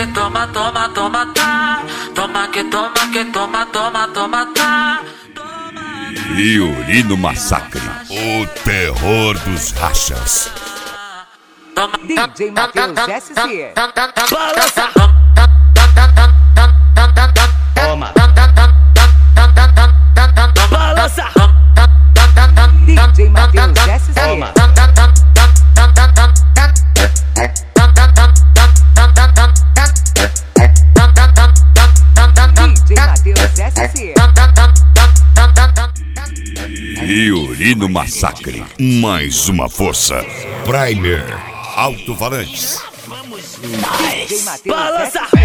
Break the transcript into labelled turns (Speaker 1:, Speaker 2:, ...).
Speaker 1: que toma, toma, toma, tá. Toma que toma, que toma, toma, toma, tá.
Speaker 2: Violino Massacre, o terror dos rachas.
Speaker 3: DJ Matheus SC.
Speaker 1: Balança.
Speaker 4: Toma. Balança.
Speaker 3: DJ Matheus SC.
Speaker 4: Toma.
Speaker 3: DJ Matheus SC.
Speaker 2: Violino Massacre, mais uma força. Primer, alto-falantes.
Speaker 3: DJ Matheus
Speaker 4: Balança.
Speaker 3: SC.